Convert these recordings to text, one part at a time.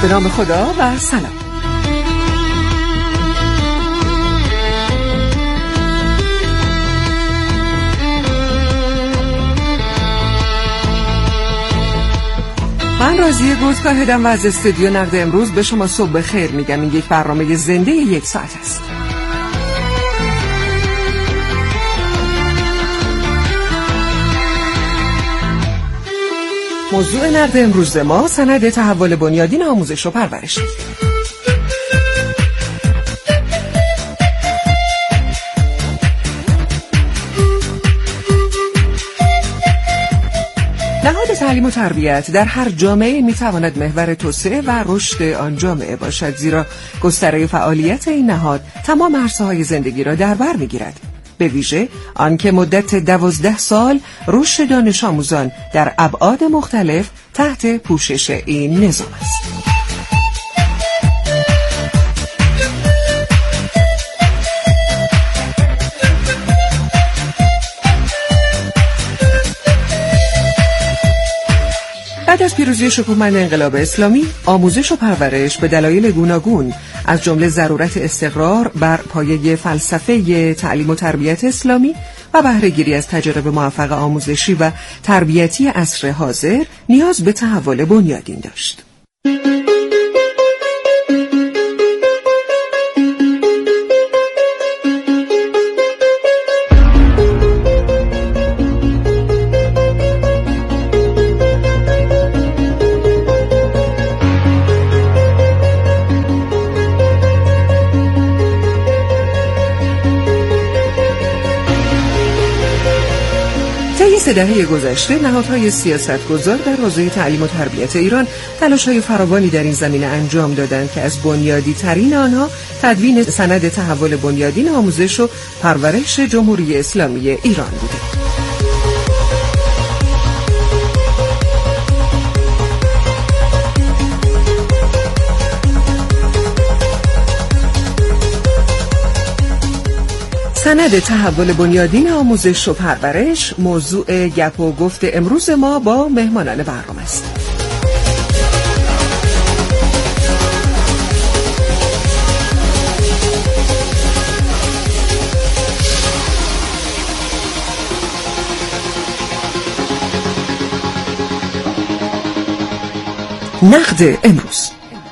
به نام خدا و سلام. من راضیه گلکاهدم و از استودیو نقد امروز به شما صبح خیر میگم. این یک برنامه زنده 1 ساعت است. موضوع نقد امروز ما سند تحول بنیادین آموزش و پرورش. نهاد تعلیم و تربیت در هر جامعه میتواند محور توسعه و رشد آن جامعه باشد، زیرا گستره فعالیت این نهاد تمام عرصه‌های زندگی را در بر میگیرد، به ویژه آنکه مدت 12 سال رشد دانش آموزان در ابعاد مختلف تحت پوشش این نظام است. بعد از پیروزی شکوهمند انقلاب اسلامی، آموزش و پرورش به دلایل گوناگون از جمله ضرورت استقرار بر پایه فلسفه تعلیم و تربیت اسلامی و بهره‌گیری از تجارب موفق آموزشی و تربیتی عصر حاضر نیاز به تحول بنیادین داشت. سه دهه گذشته نهادهای سیاستگزار در حوزه تعلیم و تربیت ایران تلاش‌های فراوانی در این زمینه انجام دادند که از بنیادی ترین آنها تدوین سند تحول بنیادین آموزش و پرورش جمهوری اسلامی ایران بوده. سند تحول بنیادین آموزش و پرورش موضوع گپ و گفت امروز ما با مهمانان برنامه است. نقد امروز.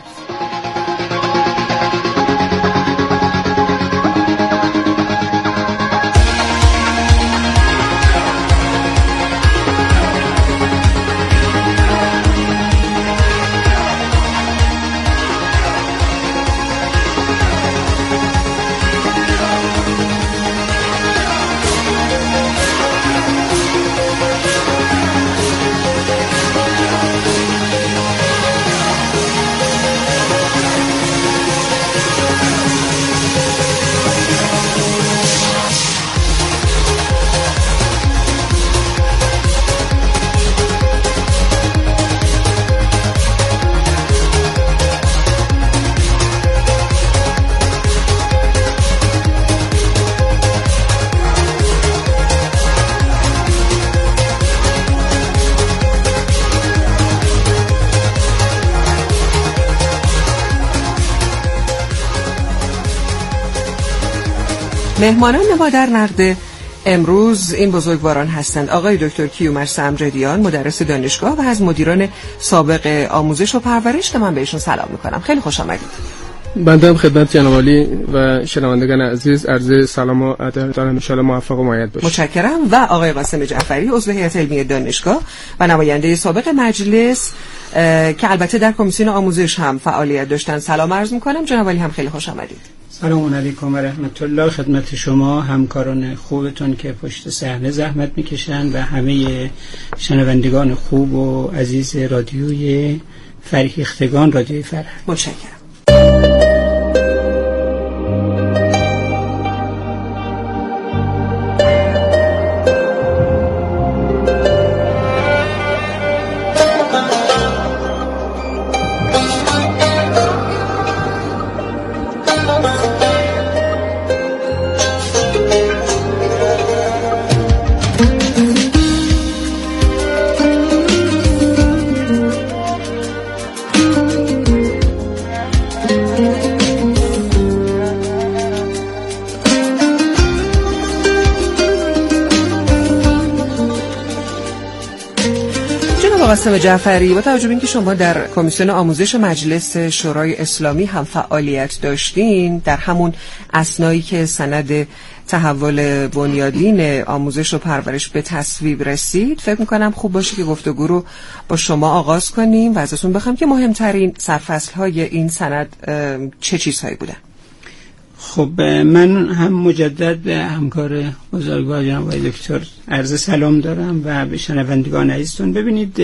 مهمانان ما در نقد امروز این بزرگواران هستند: آقای دکتر کیومرث سمجدیان، مدرس دانشگاه و از مدیران سابق آموزش و پرورش. من بهشون سلام میکنم. خیلی خوش آمدید. بنده هم خدمت جناب عالی و شنوندگان عزیز عرض سلام و ادب دارم. ان شاء الله موفق و مؤید باشید. متشکرم. و آقای قاسم جعفری، عضو هیئت علمی دانشگاه و نماینده سابق مجلس که البته در کمیسیون آموزش هم فعالیت داشتن. سلام عرض میکنم. جناب عالی هم خیلی خوش آمدید. سلام علیکم و رحمت الله خدمت شما، همکاران خوبتون که پشت صحنه زحمت میکشن و همه شنوندگان خوب و عزیز رادیوی فرهیختگان، رادیوی فرهنگ. متشکرم. باسم جعفری، با توجه به اینکه شما در کمیسیون آموزش مجلس شورای اسلامی هم فعالیت داشتین، در همون اثنایی که سند تحول بنیادین آموزش و پرورش به تصویب رسید، فکر میکنم خوب باشه که گفتگو رو با شما آغاز کنیم و ازتون بخوام که مهمترین سرفصل‌های این سند چه چیزهایی بودن؟ خب من هم مجدد همکار بزرگوار جناب آقای دکتر عرض سلام دارم و به شنوندگان عزیزتون. ببینید،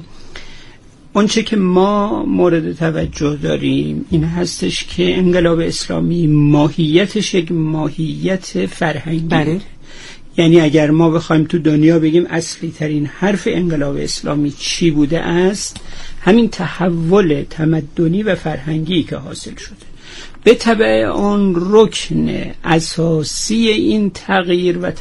اونچه که ما مورد توجه داریم این هستش که انقلاب اسلامی ماهیتش یک ماهیت فرهنگی. بله. یعنی اگر ما بخوایم تو دنیا بگیم اصلی ترین حرف انقلاب اسلامی چی بوده است، همین تحول تمدنی و فرهنگی که حاصل شده. به تبع اون رکن اساسی این تغییر و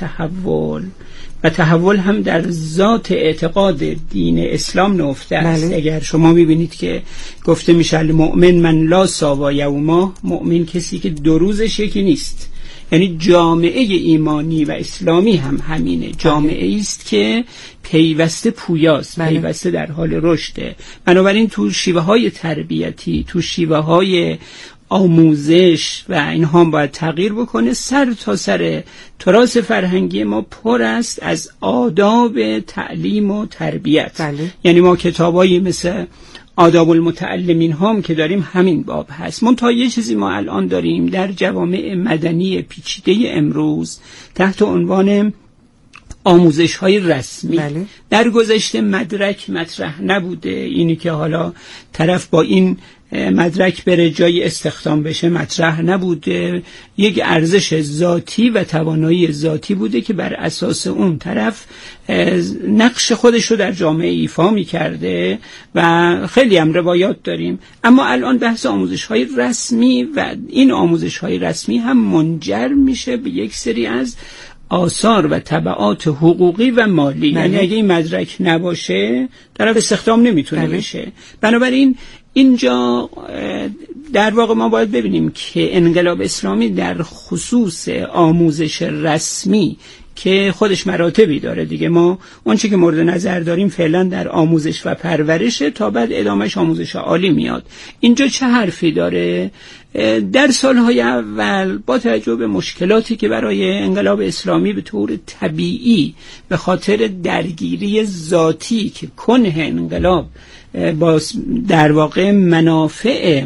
تحول هم در ذات اعتقاد دین اسلام نهفته است. بله. اگر شما میبینید که گفته میشه المؤمن من لا ساوا یوما، مؤمن کسی که دو روزش یکی نیست. یعنی جامعه ایمانی و اسلامی هم همینه، جامعه است که پیوسته پویاست، پیوسته در حال رشده. بنابراین تو شیوه های تربیتی، تو شیوه های آموزش و اینها هم باید تغییر بکنه. سر تا سر تراث فرهنگی ما پر است از آداب تعلیم و تربیت. بله. یعنی ما کتابایی مثل آداب المتعلمین هم که داریم همین باب هست. منتها یه چیزی ما الان داریم در جوامع مدنی پیچیده امروز تحت عنوان آموزش های رسمی. بله. در گذشته مدرک مطرح نبوده، اینی که حالا طرف با این مدرک بره جای استخدام بشه مطرح نبوده. یک ارزش ذاتی و توانایی ذاتی بوده که بر اساس اون طرف نقش خودش رو در جامعه ایفا می کرده و خیلی هم روایات داریم. اما الان بحث آموزش های رسمی و این آموزش های رسمی هم منجر میشه به یک سری از آثار و تبعات حقوقی و مالی. یعنی اگه این مدرک نباشه طرف استخدام نمیتونه بشه. بنابراین اینجا در واقع ما باید ببینیم که انقلاب اسلامی در خصوص آموزش رسمی که خودش مراتبی داره دیگه، ما اونچه که مورد نظر داریم فعلا در آموزش و پرورشه، تا بعد ادامهش آموزش عالی میاد. اینجا چه حرفی داره؟ در سالهای اول با توجه به مشکلاتی که برای انقلاب اسلامی به طور طبیعی به خاطر درگیری ذاتی که کنه انقلاب با در واقع منافع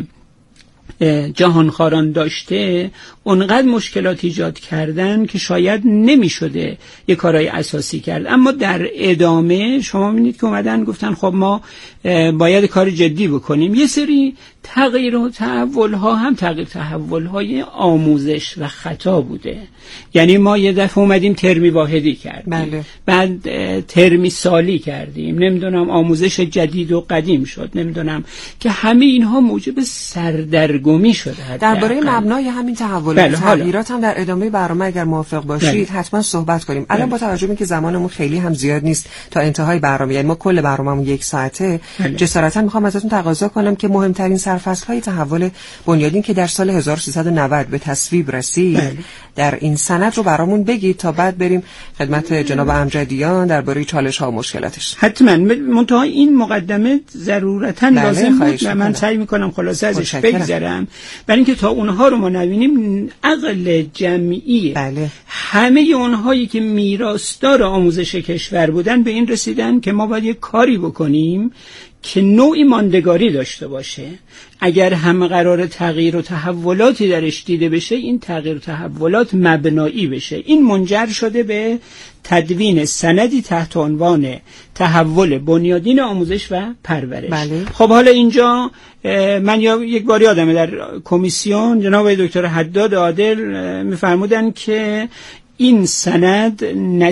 جهانخواران داشته، اونقدر مشکلات ایجاد کردن که شاید نمی شده یک کارهای اساسی کرد. اما در ادامه شما می‌بینید که اومدن گفتن خب ما باید کار جدی بکنیم. یه سری تغییر و تحول ها هم تغییر تحول های آموزش و خطا بوده. یعنی ما یه دفعه اومدیم ترمی واحدی کردیم. بله. بعد ترمی سالی کردیم، نمیدونم آموزش جدید و قدیم شد، نمیدونم که همه اینها موجب سردرگمی شده. درباره مبنای همین تحول و تغییرات هم در ادامه برنامه اگر موافق باشید حتما صحبت کنیم. الان با توجه به اینکه زمانمون خیلی هم زیاد نیست تا انتهای برنامه، یعنی ما کل برنامه‌مون 1 ساعته، جسارتا میخوام ازتون تقاضا کنم که مهمترین سرفصل‌های تحول بنیادین که در سال 1390 به تصویب رسید در این سند رو برامون بگید تا بعد بریم خدمت جناب امجدیان درباره چالش‌ها و مشکلاتش. حتما. منتها این مقدمه ضرورتاً لازم بود و من سعی می‌کنم خلاصه ازش بگذرم، برای اینکه تا اونها رو ما نبینیم عقل جمعی همه اونهایی که میراثدار آموزش کشور بودن به این رسیدن که ما باید یک کاری بکنیم که نوعی ماندگاری داشته باشه. اگر هم قرار تغییر و تحولاتی درش دیده بشه، این تغییر و تحولات مبنایی بشه. این منجر شده به تدوین سندی تحت عنوان تحول بنیادین آموزش و پرورش. بله. خب حالا اینجا من یک بار یادمه در کمیسیون جناب دکتر حداد عادل می‌فرمودن که این سند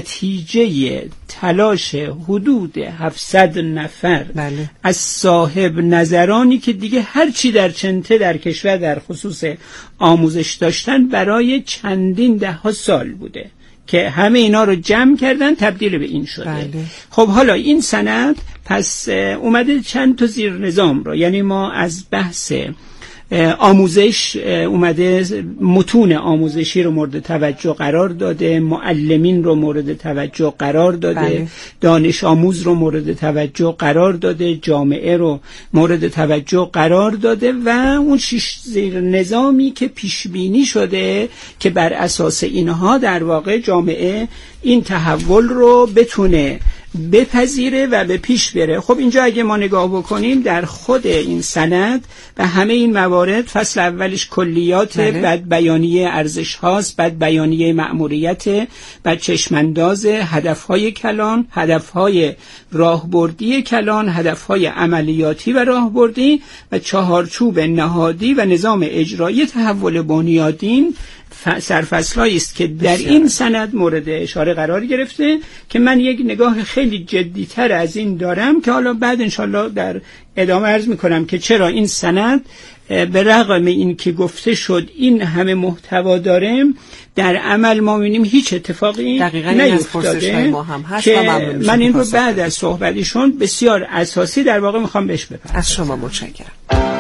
نتیجه تلاش حدود 700 نفر از صاحب نظرانی که دیگه هرچی در چنته در کشور در خصوص آموزش داشتن برای چندین ده سال بوده که همه اینا رو جمع کردن تبدیل به این شده. خب حالا این سند پس اومده چند تا زیر نظام رو، یعنی ما از بحث آموزش اومده متون آموزشی رو مورد توجه قرار داده، معلمین رو مورد توجه قرار داده، بله. دانش آموز رو مورد توجه قرار داده، جامعه رو مورد توجه قرار داده و اون 6 زیر نظامی که پیش بینی شده که بر اساس اینها در واقع جامعه این تحول رو بتونه بپذیره و به پیش بره. خب اینجا اگه ما نگاه بکنیم در خود این سند و همه این موارد، فصل اولش کلیات، بعد بیانیه ارزش هاست، بعد بیانیه مأموریت، بعد چشمانداز، هدفهای کلان، هدفهای راهبردی کلان، هدفهای عملیاتی و راهبردی و چهارچوب نهادی و نظام اجرایی تحول بنیادین سرفصل‌هایی است که در این سند مورد اشاره قرار گرفته که من یک نگاه خیلی جدی‌تر از این دارم که حالا بعد انشالله در ادامه عرض می‌کنم که چرا این سند به رغم این که گفته شد این همه محتوا داره، در عمل ما می‌بینیم هیچ اتفاقی نیفتاده که من این رو بعد از صحبتشون بسیار اساسی در واقع می‌خوام بهش بپردازم. از شما متشکرم.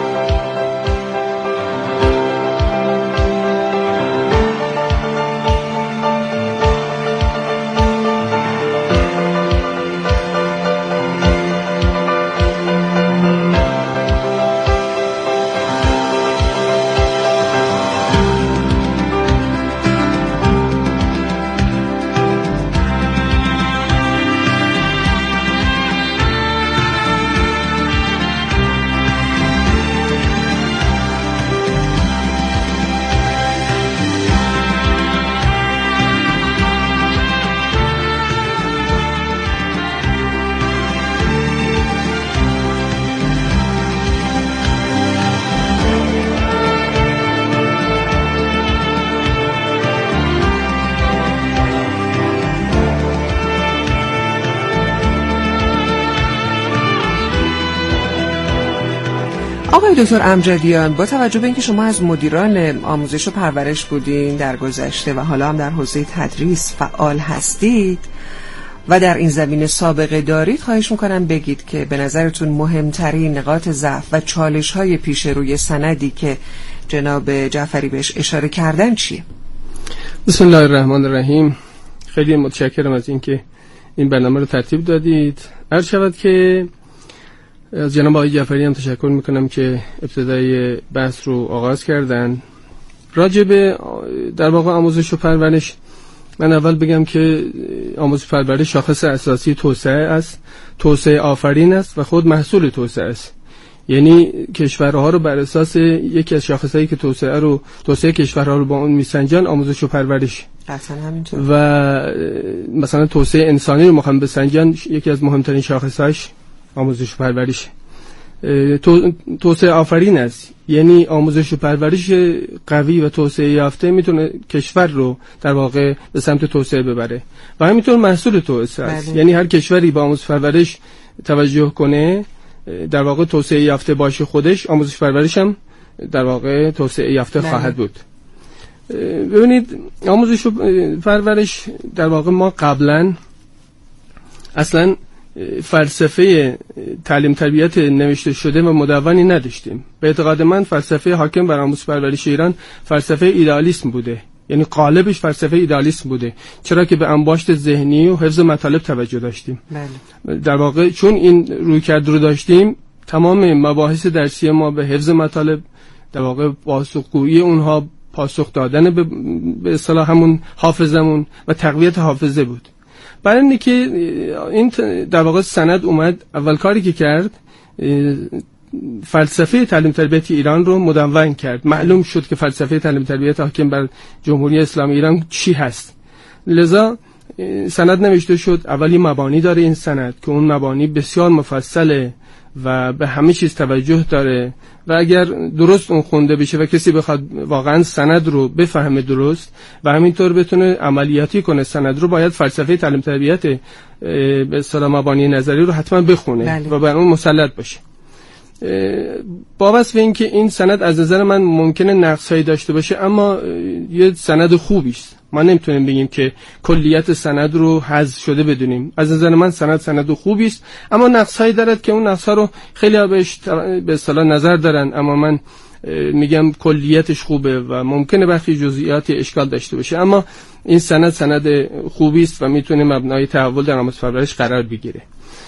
آقای دکتر امجدیان، با توجه به اینکه شما از مدیران آموزش و پرورش بودین در گذشته و حالا هم در حوزه تدریس فعال هستید و در این زمینه سابقه دارید، خواهش میکنم بگید که به نظرتون مهمترین نقاط ضعف و چالش‌های پیش روی سندی که جناب جعفری بهش اشاره کردن چیه؟ بسم الله الرحمن الرحیم. خیلی متشکرم از اینکه این برنامه رو ترتیب دادید. عرض شود که از جناب آقای جعفری هم تشکر میکنم که ابتدای بحث رو آغاز کردن. راجع به در واقع آموزش و پرورش، من اول بگم که آموزش و پرورش شاخص اساسی توسعه است، توسعه آفرین است و خود محصول توسعه است. یعنی کشورها رو بر اساس یکی از شاخصهایی که توسعه کشورها رو با اون میسنجن آموزش و پرورش. و مثلا توسعه انسانی رو مخم بسنجن، یکی از مهمترین شاخصهاش آموزش و پرورش. توسعه آفرین است، یعنی آموزش و پرورش قوی و توسعه یافته میتونه کشور رو در واقع به سمت توسعه ببره و همینطور محصول توسعه است. یعنی هر کشوری با آموزش و پرورش توجه کنه در واقع توسعه یافته باشه، خودش آموزش و پرورش هم در واقع توسعه یافته خواهد بود. ببینید آموزش و پرورش در واقع ما قبلا اصلا فلسفه تعلیم تربیت نوشته شده و مدونی نداشتیم. به اعتقاد من فلسفه حاکم بر آموزش پرورش ایران فلسفه ایدئالیسم بوده، یعنی قالبش فلسفه ایدئالیسم بوده، چرا که به انباشت ذهنی و حفظ مطالب توجه داشتیم. در واقع چون این رویکرد رو داشتیم، تمام مباحث درسی ما به حفظ مطالب، در واقع پاسخگویی اونها، پاسخ دادن به اصطلاح همون حافظمون و تقویت حافظه بود. برای اینکه که این در واقع سند اومد، اول کاری که کرد فلسفه تعلیم تربیت ایران رو مدون کرد. معلوم شد که فلسفه تعلیم تربیت حاکم بر جمهوری اسلامی ایران چی هست. لذا سند نوشته شد. اولی مبانی داره این سند که اون مبانی بسیار مفصله و به همه چیز توجه داره و اگر درست اون خونده بشه و کسی بخواد واقعا سند رو بفهمه درست و همینطور بتونه عملیاتی کنه سند رو، باید فلسفه تعلیم تربیت به اصطلاح مبانی نظری رو حتما بخونه و بر اون مسلط باشه. با وصف این که این سند از نظر من ممکنه نقصایی داشته باشه، اما یه سند خوبی است. ما نمیتونیم بگیم که کلیت سند رو حذف شده بدونیم. از نظر من سند خوبی است، اما نقصایی دارد که اون نقصا رو خیلی بهش به اصطلاح نظر دارن، اما من میگم کلیتش خوبه و ممکنه برخی جزئیات اشکال داشته باشه، اما این سند خوبی است و میتونه مبنای تحول در آموزش پرورش قرار بگیره.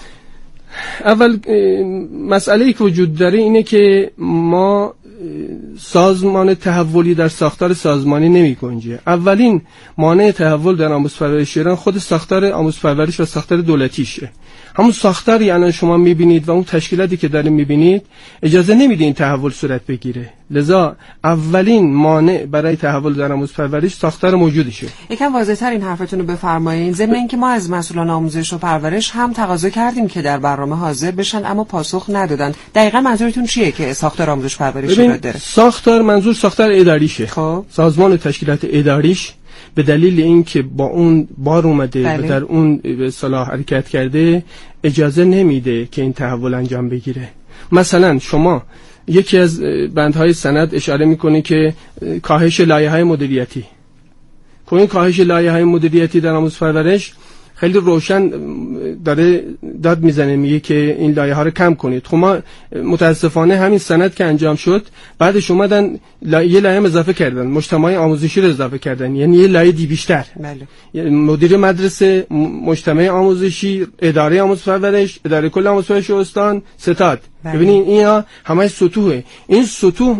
اول مسئله‌ای که وجود داره اینه که ما سازمان تحولی در ساختار سازمانی نمی‌گنجه. اولین مانع تحول در آموزش پرورش ایران خود ساختار آموزش پرورش و ساختار دولتیشه. همون ساختاری الان شما می‌بینید و اون تشکیلاتی که دارین می‌بینید اجازه نمیده این تحول صورت بگیره. لذا اولین مانع برای تحول در آموزش پرورش ساختار موجودشه. یکم واضح‌تر این حرفتون رو بفرمایید. ضمن اینکه ما از مسئولان آموزش و پرورش هم تقاضا کردیم که در برنامه حاضر بشن اما پاسخ ندادن. دقیقاً منظورتون چیه که ساختار آموزش پرورش ایراد داره؟ ساختار منظور ساختار اداریشه. خب سازمان و تشکیلات اداریش به دلیل اینکه با اون بار اومده و در اون به اصطلاح حرکت کرده اجازه نمیده که این تحول انجام بگیره. مثلا شما یکی از بندهای سند اشاره میکنه که کاهش لایه‌های مدیریتی. که این کاهش لایه‌های مدیریتی در آموزش پرورش خیلی روشن داره داد میزنه، میگه که این لایه‌ها رو کم کنید. خب ما متاسفانه همین سند که انجام شد بعدش اومدن یه لایه اضافه کردن، مجتمع آموزشی رو اضافه کردن، یعنی یه لایه بیشتر. بله. مدیر مدرسه، مجتمع آموزشی، اداره آموزش پرورش، اداره کل آموزش پرورش استان، ستاد. ببینید اینا همه سطوحه. این سطوح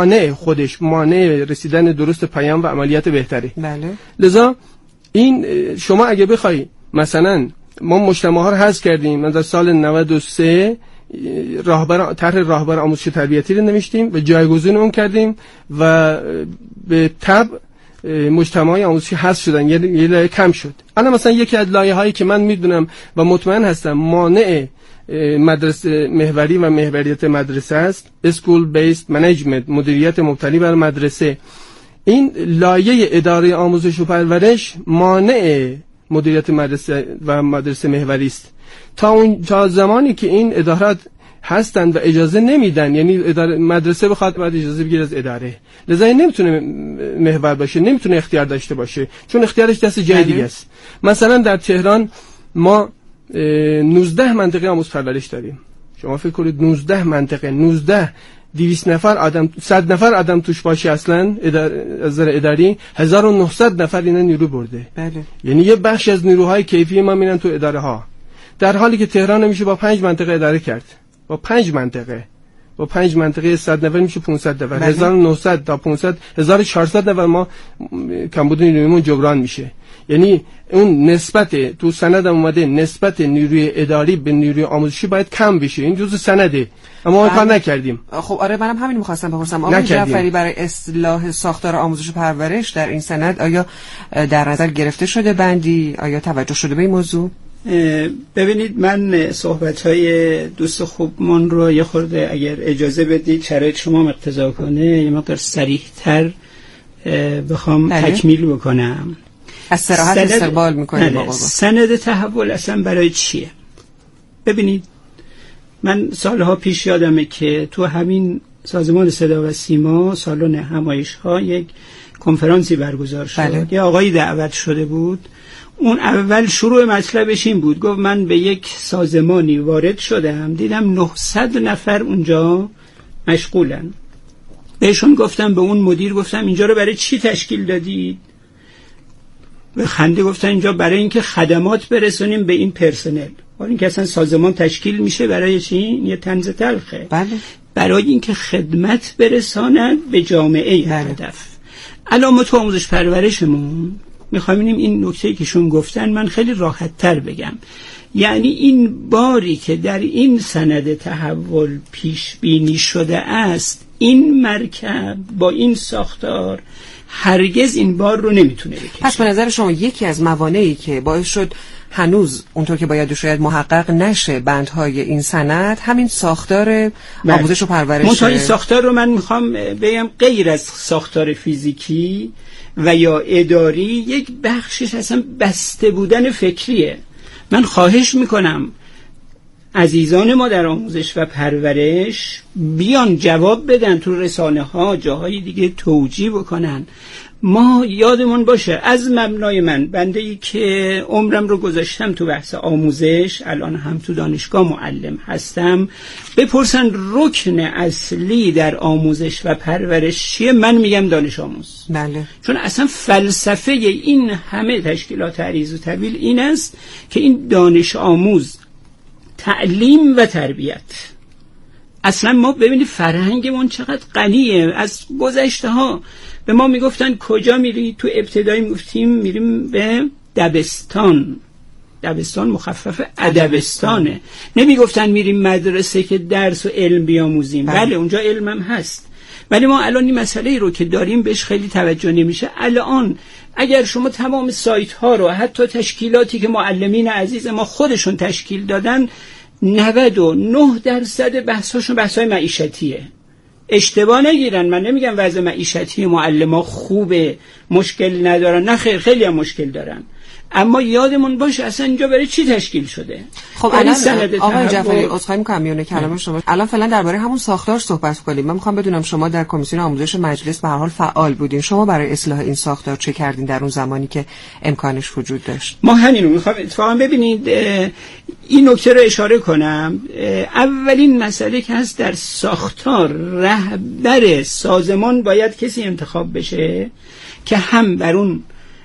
مانع رسیدن درست پیام و عملیات بهتری. بله. لذا این شما اگه بخوای مثلا ما مجتمع ها رو حذف کردیم، من در سال 93 طرح راهبر آموزش تربیتی رو نوشتیم و جایگزین اون کردیم و به تبع مجتمعای آموزشی حذف شدن، یه لایه کم شد. الان مثلا یکی از لایه هایی که من میدونم و مطمئن هستم مانع مدرسه محوری و محوریت مدرسه است، School Based Management، مدیریت مبتنی بر مدرسه. این لایه اداره آموزش و پرورش مانع مدیریت مدرسه و مدرسه محوری است. تا زمانی که این ادارات هستند و اجازه نمیدن، یعنی مدرسه بخواد بعد اجازه بگیره از اداره، لذا نمیتونه محور باشه، نمیتونه اختیار داشته باشه، چون اختیارش دست جای دیگه است. مثلا در تهران ما 19 منطقه آموزش پرورش داریم. شما فکر کنید 19 منطقه، 200 نفر آدم، 100 نفر آدم توش باشه اصلا از نظر اداری 1900 نفر اینا نیرو برده. بله. یعنی یه بخش از نیروهای کیفی ما میرن تو اداره ها، در حالی که تهران نمیشه با 5 منطقه اداره کرد. با 5 منطقه 100 نفر میشه 500 نفر. 1900 تا 500 1400 نفر ما کمبود نیرویمون جبران میشه. یعنی اون نسبت تو سند اومده نسبت نیروی اداری به نیروی آموزشی باید کم بشه، این جزء سنده اما ما کار نکردیم. خب آره، منم همین می‌خواستم بپرسم آقای جعفری برای اصلاح ساختار آموزش و پرورش در این سند آیا در نظر گرفته شده بندی، آیا توجه شده به این موضوع؟ ببینید، من صحبت‌های دوست خوبمون رو یه خورده اگر اجازه بدید شرایط شما مقتضا کنه یه مقدار صریح‌تر بخوام تکمیل بکنم. از صراحت استقبال میکنیم آقا. سند تحول اصلا برای چیه؟ ببینید، من سالها پیش یادمه که تو همین سازمان صدا و سیما سالن همایش‌ها یک کنفرانسی برگزار شد. بله. یه آقایی دعوت شده بود. اون اول شروع مطلبش این بود، گفت من به یک سازمانی وارد شدم، دیدم 900 نفر اونجا مشغولن. بهشون گفتم، به اون مدیر گفتم اینجا رو برای چی تشکیل دادید؟ به خنده گفتن اینجا برای اینکه خدمات برسونیم به این پرسنل. حالا اینکه اصلا سازمان تشکیل میشه برای چی؟ یه طنز تلخه. بله. برای اینکه خدمت برسانند به جامعه. بله. هدف. الان ما تو آموزش پرورشمون میخوایم این نکته‌ای که شون گفتن من خیلی راحت تر بگم. یعنی این باری که در این سند تحول پیش بینی شده است، این مرکب با این ساختار هرگز این بار رو نمیتونه بکشه. پس به نظر شما یکی از موانعی که باعث شد هنوز اونطور که باید شاید محقق نشه بندهای این سند همین ساختار آموزش و پرورش. این ساختار رو من میخوام بگم غیر از ساختار فیزیکی و یا اداری یک بخشش اصلا بسته بودن فکریه. من خواهش میکنم عزیزان ما در آموزش و پرورش بیان جواب بدن، تو رسانه ها جاهای دیگه توجیه بکنن ما یادمون باشه از مبنای من، بنده‌ای که عمرم رو گذاشتم تو بحث آموزش، الان هم تو دانشگاه معلم هستم، بپرسن رکن اصلی در آموزش و پرورش چیه، من میگم دانش آموز. بله. چون اصلا فلسفه این همه تشکیلات عریض و طویل این است که این دانش آموز، تعلیم و تربیت. اصلا ما ببینید فرهنگمون چقدر غنیه. از گذشته ها به ما میگفتن کجا میری؟ تو ابتدایی میگفتیم میریم به دبستان. دبستان مخفف ادبستانه. نمیگفتن میریم مدرسه که درس و علم بیاموزیم. بله اونجا علمم هست، ولی ما الان این مسئله رو که داریم بهش خیلی توجه نمیشه. الان اگر شما تمام سایت ها رو، حتی تشکیلاتی که معلمین عزیز ما خودشون تشکیل دادن، 99% بحثاشون بحثای معیشتیه. اشتباه نگیرن، من نمیگم وضع معیشتی معلما خوبه، مشکل ندارن، نه خیر، خیلی هم مشکل دارن، اما یادمون باشه اصلا اینجا برای چی تشکیل شده. خب الان آقای جعفری عذرخواهی می‌کنم میونه کلام شما، الان فعلا درباره همون ساختار صحبت کنیم. من می‌خوام بدونم شما در کمیسیون آموزش مجلس به هر حال فعال بودین، شما برای اصلاح این ساختار چه کردین در اون زمانی که امکانش وجود داشت؟ ما همین رو می‌خوام اتفاقا ببینید این نکته رو اشاره کنم. اولین مسئله که هست در ساختار، رهبر سازمان باید کسی انتخاب بشه که هم بر اون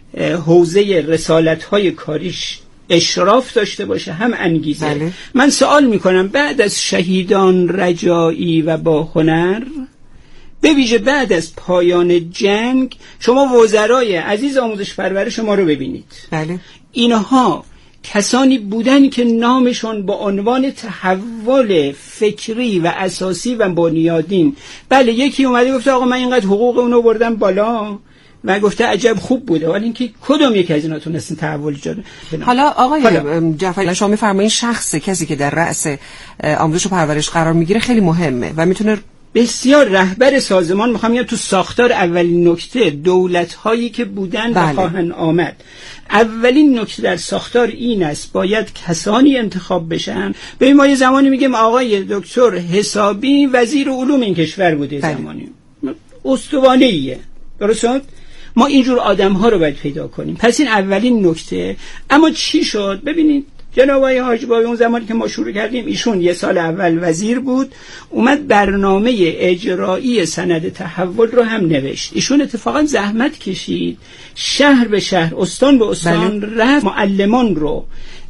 حوزه رسالت‌های کاریش اشراف داشته باشه، هم انگیزه. بله. من سوال میکنم بعد از شهیدان رجایی و با هنر، به ویژه بعد از پایان جنگ، شما وزرای عزیز آموزش پرورش ما رو ببینید. بله. اینها کسانی بودن که نامشون با عنوان تحول فکری و اساسی و بنیادین، بله یکی اومده گفته آقا من اینقدر حقوق اونو بردم بالا و گفته عجب خوب بوده، ولی اینکه کدوم یک از اینا تونستین تحول ایجاد کنه؟ حالا آقای جعفری شما می‌فرمایید شخص کسی که در رأس آموزش و پرورش قرار میگیره خیلی مهمه و میتونه بسیار رهبر سازمان. میخوام بگم تو ساختار اولین نکته دولت‌هایی که بودن و خواهند آمد، اولین نکته در ساختار این است باید کسانی انتخاب بشن. ببین ما یه زمانی میگیم آقای دکتر حسابی وزیر علوم این کشور بوده، زمانی استوانه‌ایه، درسته؟ ما اینجور آدم‌ها رو باید پیدا کنیم. پس این اولین نکته. اما چی شد؟ ببینید جناب آقای حاجی بابی اون زمانی که ما شروع کردیم، ایشون یه سال اول وزیر بود، اومد برنامه اجرایی سند تحول رو هم نوشت. ایشون اتفاقا زحمت کشید، شهر به شهر، استان به استان رفت، معلمان رو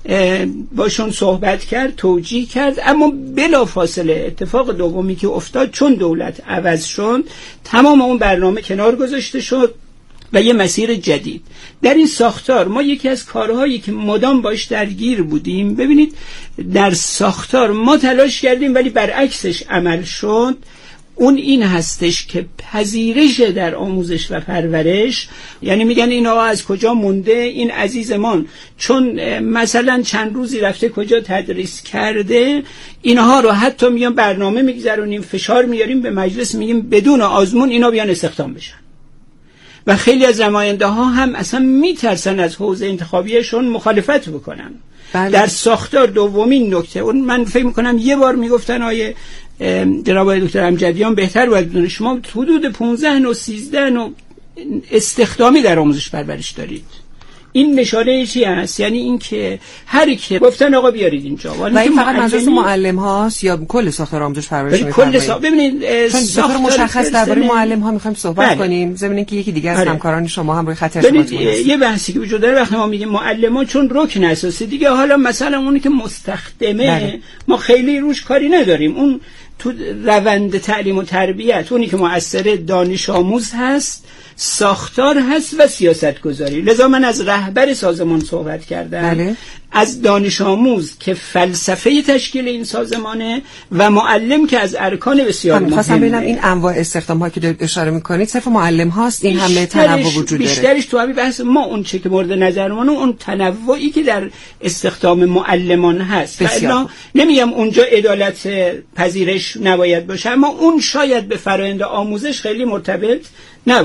باشون صحبت کرد، توجیه کرد. اما بلافاصله اتفاق دومی که افتاد، چون دولت عوض شد، تمام اون برنامه کنار گذاشته شد و یه مسیر جدید. در این ساختار ما یکی از کارهایی که مدام باش درگیر بودیم، ببینید در ساختار ما تلاش کردیم ولی برعکسش عمل شد، اون این هستش که پذیرش در آموزش و پرورش، یعنی میگن این آقا از کجا مونده، این عزیزمان چون مثلا چند روزی رفته کجا تدریس کرده، اینها رو حتی میان برنامه میگذرونیم، فشار میاریم به مجلس، میگیم بدون آزمون اینا بیان استخدام بشن. و خیلی از نماینده ها هم اصلا میترسن از حوزه انتخابیشون مخالفت بکنن. بله. در ساختار دومین نکته، اون من فکر میکنم یه بار میگفتن آیه جناب آقای دکتر امجدیان بهتر باید بدونه، شما حدود 15 و 13 استخدامی در آموزش پرورش دارید. این نشانه چی هست؟ یعنی این که هر کی گفتن آقا بیارید اینجا، و این فقط منظور معلم هاست یا کل ساختار آموزش پرورش می‌فرمایید؟ ببینید ساختار مشخص درباره معلم ها می‌خوایم صحبت کنیم، ضمن که یکی دیگه از همکاران شما هم روی خط ارتباط هست. یه بحثی که وجود داره وقتی ما میگیم معلمان چون رکن اساسی دیگه، حالا مثلا اونی که مستخدمه ما خیلی روش کاری نداریم، اون تو روند تعلیم و تربیت اونی که مؤثر دانش آموز هست، ساختار هست و سیاست گذاری. لذا من از رهبر سازمان صحبت کردم. بله. از دانش آموز که فلسفه تشکیل این سازمانه و معلم که از ارکان بسیار مهمه. خواستم ببینم این انواع استخدام ها که دارید اشاره میکنید صرف معلم هاست، این همه تنوع وجود داره؟ بیشترش تو همین بحث ما اون چه که مورد نظرمونه اون تنوعی که در استخدام معلمان هست. الا نمیگم اونجا عدالت پذیرش نباید باشه، اما اون شاید به فرآیند آموزش خیلی مرتبط نباشه.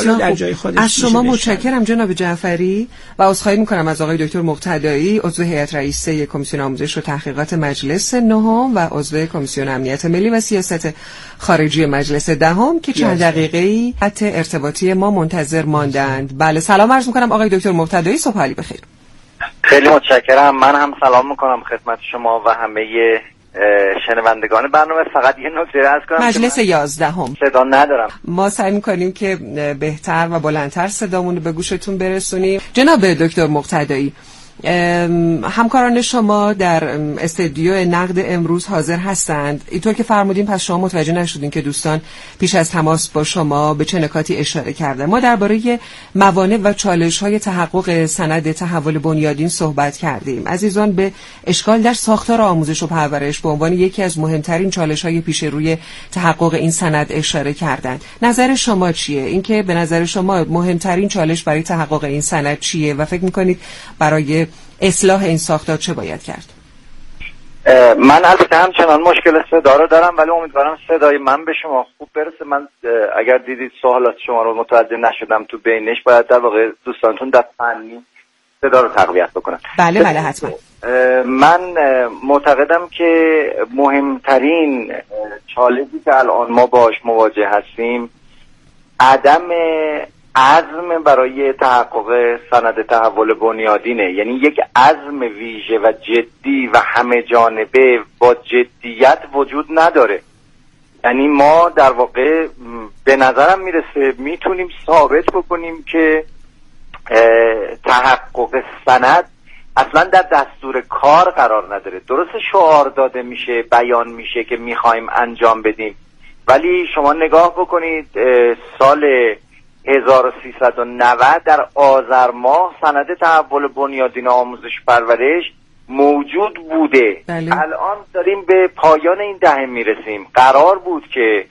حالا در جای خودش. از شما متشکرم جناب جعفری و عذرخواهی میکنم از آقای دکتر مقتدایی، عضو هیئت رئیسه کمیسیون آموزش و تحقیقات مجلس نهم و عضو کمیسیون امنیت ملی و سیاست خارجی مجلس دهم که چند دقیقه‌ای خط ارتباطی ما منتظر ماندند. بله سلام عرض میکنم آقای دکتر مقتدایی، صبح علی بخیر. خیلی متشکرم. من هم سلام میکنم خدمت شما و همه شنوندگان برنامه. فقط یه نکته عرض کنم، مجلس 11 صدا ندارم. ما سعی میکنیم که بهتر و بلندتر صدامون رو به گوشتون برسونیم. جناب دکتر مقتدایی، همکاران شما در استودیو نقد امروز حاضر هستند. اینطور که فرمودین پس شما متوجه نشدین که دوستان پیش از تماس با شما به چه نکاتی اشاره کردن. ما درباره موانع و چالش‌های تحقق سند تحول بنیادین صحبت کردیم. عزیزان به اشکال در ساختار آموزش و پرورش به عنوان یکی از مهمترین چالش‌های پیش روی تحقق این سند اشاره کردند. نظر شما چیه؟ اینکه به نظر شما مهمترین چالش برای تحقق این سند چیه و فکر می‌کنید برای اصلاح این ساختار چه باید کرد؟ من البته همچنان مشکل صدا رو دارم، ولی امیدوارم صدای من به شما خوب برسه. من اگر دیدید سوالات شما رو متوجه نشدم تو بینش، باید در واقع دوستانتون در فنی صدا رو تقویت بکنن. بله حتما. من معتقدم که مهمترین چالشی که الان ما باش مواجه هستیم عدم عزم برای تحقق سند تحول بنیادینه. یعنی یک عزم ویژه و جدی و همه جانبه با جدیت وجود نداره. یعنی ما در واقع به نظرم میرسه میتونیم ثابت بکنیم که تحقق سند اصلا در دستور کار قرار نداره. درسته شعار داده میشه، بیان میشه که میخوایم انجام بدیم، ولی شما نگاه بکنید سال 1390 در آذر ماه سند تحول بنیادین آموزش پرورش موجود بوده. الان داریم به پایان این دهه میرسیم. قرار بود که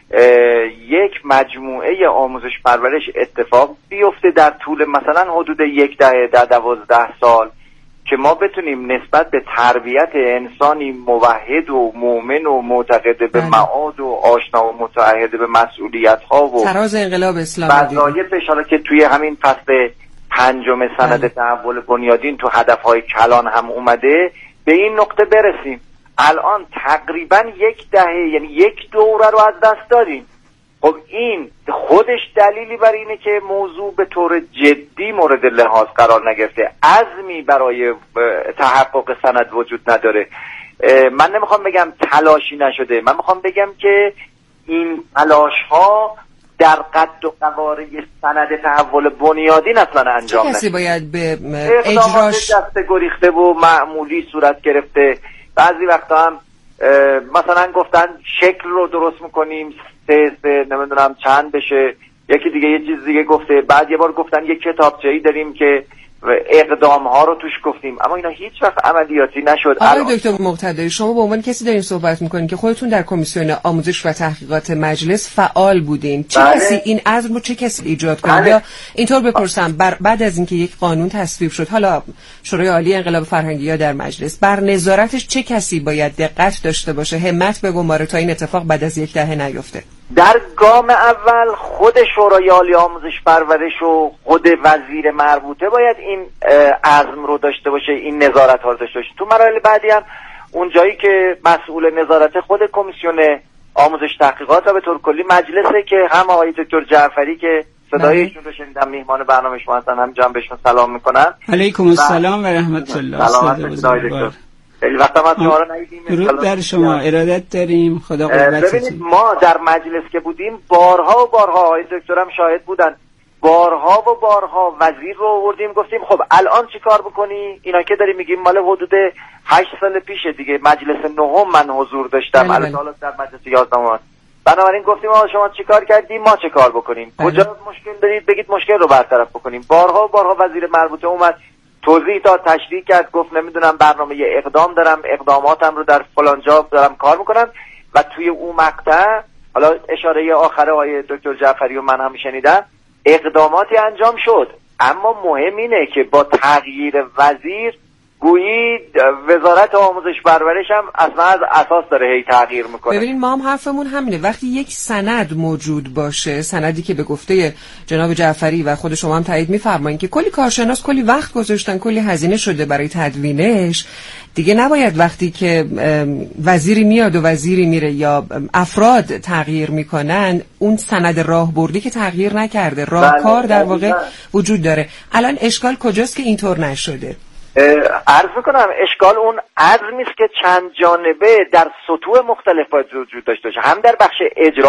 یک مجموعه آموزش پرورش اتفاق بیفته در طول مثلا حدود یک دهه، در 12 سال، که ما بتونیم نسبت به تربیت انسانی موحد و مؤمن و معتقد به معاد و آشنا و متعهد به مسئولیت ها و تراز انقلاب اسلامی وظایفش، حالا که توی همین فصل 5 سند تحول بنیادین تو هدفهای کلان هم اومده، به این نقطه برسیم. الان تقریبا یک دهه، یعنی یک دوره رو از دست دادیم. خب این خودش دلیلی بر اینه که موضوع به طور جدی مورد لحاظ قرار نگرفته. عزمی برای تحقق سند وجود نداره. من نمیخوام بگم تلاشی نشده، من میخوام بگم که این تلاش ها در قد و قواره سند تحول بنیادین اصلا انجام نشده. کسی باید به اجراش دست گریخته و معمولی صورت گرفته. بعضی وقتا هم مثلا گفتن شکل رو درست میکنیم، سه نمیدونم چند بشه، یکی دیگه یه چیز دیگه گفته، بعد یه بار گفتن یه کتابچه‌ای داریم که اقدام ها رو توش گفتیم، اما اینا هیچ وقت عملیاتی نشد. آقای دکتر مقتدایی، شما به عنوان کسی دارین صحبت میکنین که خودتون در کمیسیون آموزش و تحقیقات مجلس فعال بودین. چه کسی این عزم رو چه کسی ایجاد کنه؟ یا اینطور بپرسم، بعد از اینکه یک قانون تصویب شد، حالا شورای عالی انقلاب فرهنگی یا در مجلس، بر نظارتش چه کسی باید دقت داشته باشه، همت بگماره تا این اتفاق بعد از یک دهه نیفته؟ در گام اول خود شورای عالی آموزش پرورش و خود وزیر مربوطه باید این عزم رو داشته باشه، این نظارت ها رو داشته باشه. تو مراحل بعدی هم اون جایی که مسئول نظارت خود کمیسیون آموزش تحقیقات و به طور کلی مجلسه، که هم آقای دکتر جعفری که صدای ایشون رو شنیدم میهمان برنامه شما هستن، هم جان بهشون سلام میکنن. علیکم السلام و رحمت الله. سلام. خیلی وقتا ما شما رو ندیدیم. درود در شما، ارادت داریم. خدا قوت. ببینید ما در مجلس که بودیم بارها و بارها، آقای دکترم شاهد بودن، بارها و بارها وزیر رو آوردیم گفتیم خب الان چی کار بکنی؟ اینا که داریم میگیم مال حدود 8 سال پیشه دیگه. مجلس نهم من حضور داشتم، الان در مجلس 11 هست. بنابراین گفتیم شما چی کار کردیم، ما چه کار بکنیم، کجا مشکل دارید بگید مشکل رو برطرف بکنیم. بارها و بارها وزیر مربوطه اومد توضیح داد، تشریح کرد، گفت نمیدونم برنامه اقدام دارم، اقداماتم رو در فلان جا دارم کار میکنم. و توی اون مقطع، حالا اشاره آخر آقای دکتر جعفری و من هم شنیدم، اقداماتی انجام شد، اما مهم اینه که با تغییر وزیر گویی وزارت آموزش پرورش هم اصلا از اساس داره هی تغییر میکنه. ببینید ما هم حرفمون همینه، وقتی یک سند موجود باشه، سندی که به گفته جناب جعفری و خود شما هم تایید می‌فرمایید که کلی کارشناس کلی وقت گذاشتن، کلی هزینه شده برای تدوینش، دیگه نباید وقتی که وزیری میاد و وزیری میره یا افراد تغییر میکنن اون سند راهبردی که تغییر نکرده، راهکار در واقع وجود داره. الان اشکال کجاست که اینطور نشده؟ عرض میکنم اشکال اون عزمی است که چند جانبه در سطوح مختلف باید وجود داشته باشه، هم در بخش اجرا